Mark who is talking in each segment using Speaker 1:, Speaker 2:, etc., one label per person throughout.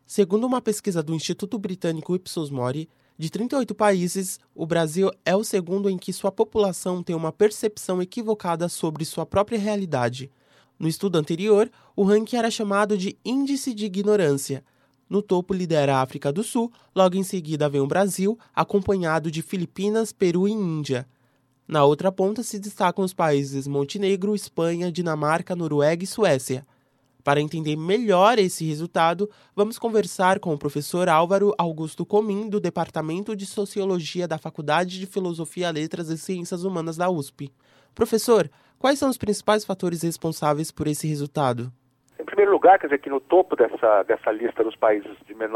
Speaker 1: Segundo uma pesquisa do Instituto Britânico Ipsos Mori, de 38 países, o Brasil é o segundo em que sua população tem uma percepção equivocada sobre sua própria realidade. No estudo anterior, o ranking era chamado de Índice de Ignorância. No topo lidera a África do Sul, logo em seguida vem o Brasil, acompanhado de Filipinas, Peru e Índia. Na outra ponta se destacam os países Montenegro, Espanha, Dinamarca, Noruega e Suécia. Para entender melhor esse resultado, vamos conversar com o professor Álvaro Augusto Comim, do Departamento de Sociologia da Faculdade de Filosofia, Letras e Ciências Humanas da USP. Professor, quais são os principais fatores responsáveis por esse resultado?
Speaker 2: Em primeiro lugar, quer dizer que no topo dessa lista dos países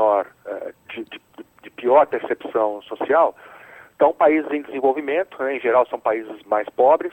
Speaker 2: de pior percepção social, estão países em desenvolvimento, né? Em geral são países mais pobres,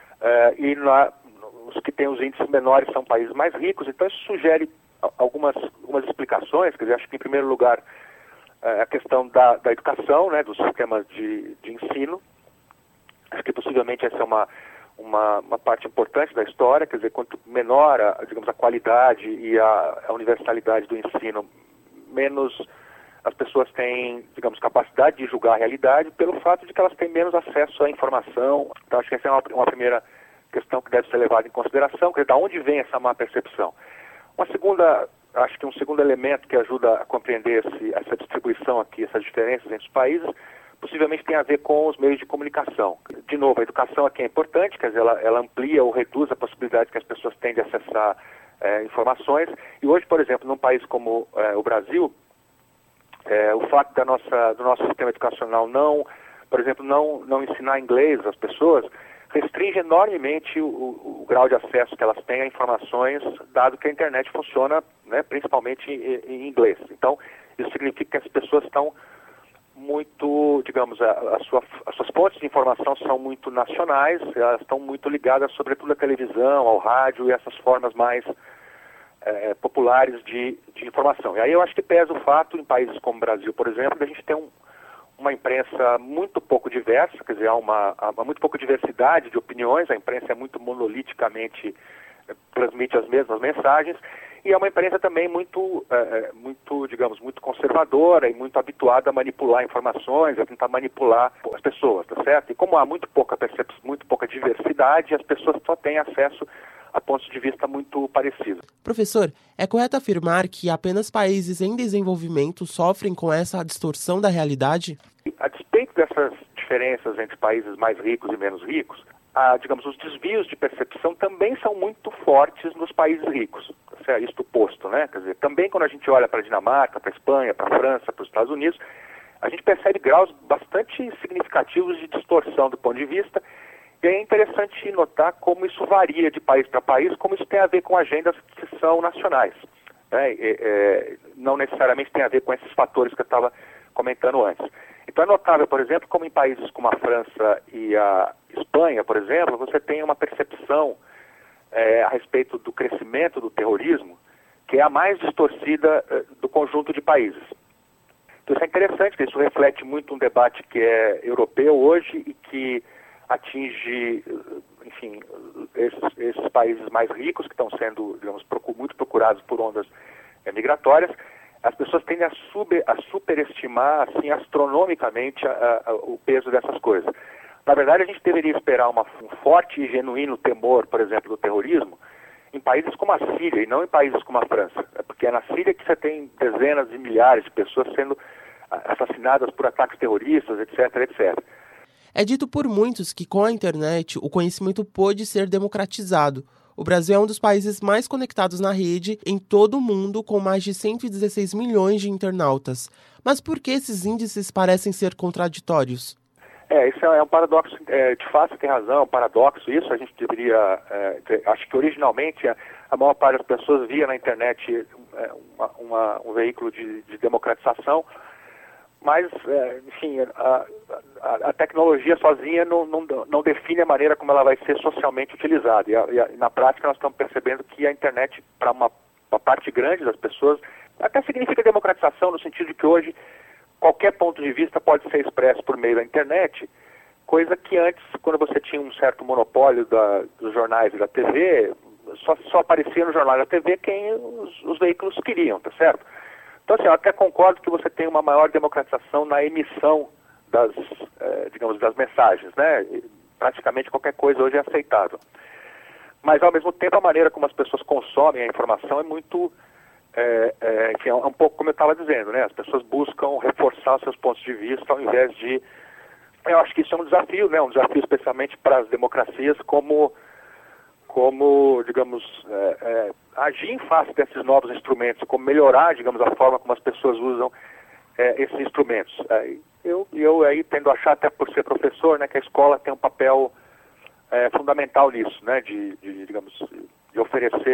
Speaker 2: os que têm os índices menores são países mais ricos. Então isso sugere algumas explicações. Quer dizer, acho que em primeiro lugar a questão da educação, né, dos sistemas de ensino. Acho que possivelmente essa é uma parte importante da história. Quer dizer, quanto menor a qualidade e a universalidade do ensino, menos as pessoas têm, capacidade de julgar a realidade pelo fato de que elas têm menos acesso à informação. Então acho que essa é uma primeira questão que deve ser levada em consideração, que é de onde vem essa má percepção. Acho que um segundo elemento que ajuda a compreender essa distribuição aqui, essas diferenças entre os países, possivelmente tem a ver com os meios de comunicação. De novo, a educação aqui é importante, quer dizer, ela amplia ou reduz a possibilidade que as pessoas têm de acessar informações. E hoje, por exemplo, num país como o Brasil, o fato do nosso sistema educacional não ensinar inglês às pessoas restringe enormemente o grau de acesso que elas têm a informações, dado que a internet funciona, né, principalmente em inglês. Então, isso significa que as pessoas estão muito, as suas fontes de informação são muito nacionais, elas estão muito ligadas, sobretudo à televisão, ao rádio e essas formas mais populares de informação. E aí eu acho que pesa o fato, em países como o Brasil, por exemplo, de a gente ter uma imprensa muito pouco diversa, quer dizer, há muito pouca diversidade de opiniões, a imprensa é muito monoliticamente, transmite as mesmas mensagens, e é uma imprensa também muito conservadora e muito habituada a manipular informações, a tentar manipular as pessoas, tá certo? E como há muito pouca diversidade, as pessoas só têm acesso a pontos de vista muito parecidos.
Speaker 1: Professor, é correto afirmar que apenas países em desenvolvimento sofrem com essa distorção da realidade?
Speaker 2: A despeito dessas diferenças entre países mais ricos e menos ricos, os desvios de percepção também são muito fortes nos países ricos. Isto posto, né? Quer dizer, também quando a gente olha para a Dinamarca, para a Espanha, para a França, para os Estados Unidos, a gente percebe graus bastante significativos de distorção do ponto de vista. E é interessante notar como isso varia de país para país, como isso tem a ver com agendas que são nacionais, né? Não necessariamente tem a ver com esses fatores que eu estava comentando antes. Então é notável, por exemplo, como em países como a França e a Espanha, por exemplo, você tem uma percepção a respeito do crescimento do terrorismo que é a mais distorcida do conjunto de países. Então isso é interessante, porque isso reflete muito um debate que é europeu hoje e que atinge, enfim, esses países mais ricos que estão sendo, muito procurados por ondas migratórias. As pessoas tendem a superestimar, assim, astronomicamente o peso dessas coisas. Na verdade, a gente deveria esperar um forte e genuíno temor, por exemplo, do terrorismo, em países como a Síria e não em países como a França. Porque é na Síria que você tem dezenas de milhares de pessoas sendo assassinadas por ataques terroristas, etc., etc.
Speaker 1: É dito por muitos que com a internet o conhecimento pôde ser democratizado. O Brasil é um dos países mais conectados na rede em todo o mundo, com mais de 116 milhões de internautas. Mas por que esses índices parecem ser contraditórios?
Speaker 2: Isso é um paradoxo, de fato você tem razão, é um paradoxo isso. A gente deveria, acho que originalmente a maior parte das pessoas via na internet um veículo de democratização. Mas, enfim, a tecnologia sozinha não define a maneira como ela vai ser socialmente utilizada. E na prática nós estamos percebendo que a internet, para uma parte grande das pessoas, até significa democratização no sentido de que hoje qualquer ponto de vista pode ser expresso por meio da internet, coisa que antes, quando você tinha um certo monopólio dos jornais e da TV, só aparecia no jornal e na TV quem os veículos queriam, tá certo? Então, assim, eu até concordo que você tem uma maior democratização na emissão das mensagens, né? Praticamente qualquer coisa hoje é aceitável. Mas, ao mesmo tempo, a maneira como as pessoas consomem a informação é muito, enfim, é um pouco como eu estava dizendo, né? As pessoas buscam reforçar os seus pontos de vista ao invés de... Eu acho que isso é um desafio, né? Um desafio especialmente para as democracias como digamos, agir em face desses novos instrumentos, como melhorar, digamos, a forma como as pessoas usam esses instrumentos. Eu aí tendo a achar, até por ser professor, né, que a escola tem um papel fundamental nisso, né, de oferecer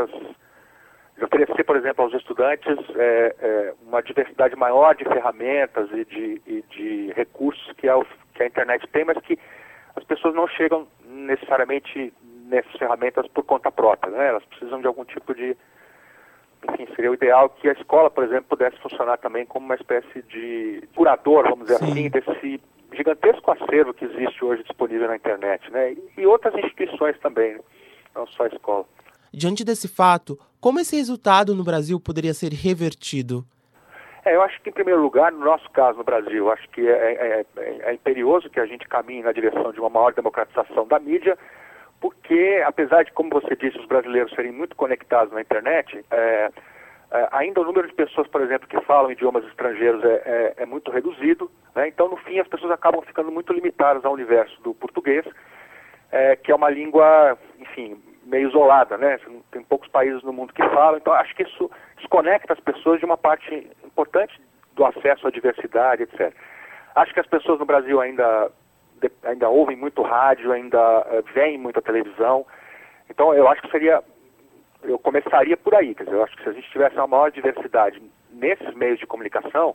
Speaker 2: por exemplo, aos estudantes uma diversidade maior de ferramentas e de recursos que a internet tem, mas que as pessoas não chegam necessariamente nessas ferramentas por conta própria, né? Elas precisam de algum tipo de... Enfim, seria o ideal que a escola, por exemplo, pudesse funcionar também como uma espécie de curador, vamos dizer assim, desse gigantesco acervo que existe hoje disponível na internet, né? E outras instituições também, né? Não só a escola.
Speaker 1: Diante desse fato, como esse resultado no Brasil poderia ser revertido?
Speaker 2: Eu acho que, em primeiro lugar, no nosso caso no Brasil, acho que é imperioso que a gente caminhe na direção de uma maior democratização da mídia, porque, apesar de, como você disse, os brasileiros serem muito conectados na internet, ainda o número de pessoas, por exemplo, que falam idiomas estrangeiros é muito reduzido, né? Então, no fim, as pessoas acabam ficando muito limitadas ao universo do português, que é uma língua, enfim, meio isolada, né? Tem poucos países no mundo que falam, então acho que isso desconecta as pessoas de uma parte importante do acesso à diversidade, etc. Acho que as pessoas no Brasil ainda ouvem muito rádio, ainda veem muita televisão. Então, eu acho que eu começaria por aí. Quer dizer, eu acho que se a gente tivesse uma maior diversidade nesses meios de comunicação,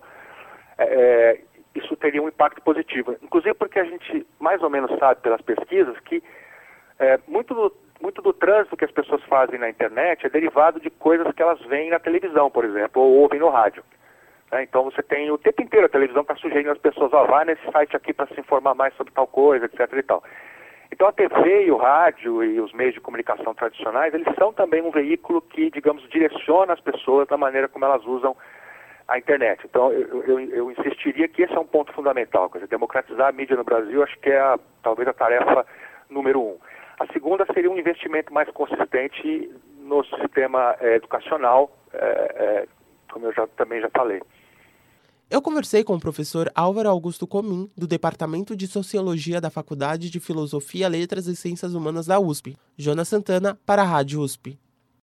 Speaker 2: isso teria um impacto positivo. Inclusive porque a gente mais ou menos sabe pelas pesquisas que muito do trânsito que as pessoas fazem na internet é derivado de coisas que elas veem na televisão, por exemplo, ou ouvem no rádio. Então você tem o tempo inteiro a televisão está sugerindo às pessoas, vai nesse site aqui para se informar mais sobre tal coisa, etc. e tal. Então a TV e o rádio e os meios de comunicação tradicionais, eles são também um veículo que, digamos, direciona as pessoas da maneira como elas usam a internet. Então eu insistiria que esse é um ponto fundamental. Quer dizer, democratizar a mídia no Brasil, acho que é talvez a tarefa número 1. A segunda seria um investimento mais consistente no sistema educacional, como eu também já falei.
Speaker 1: Eu conversei com o professor Álvaro Augusto Comim, do Departamento de Sociologia da Faculdade de Filosofia, Letras e Ciências Humanas da USP. Jonas Santana, para a Rádio USP.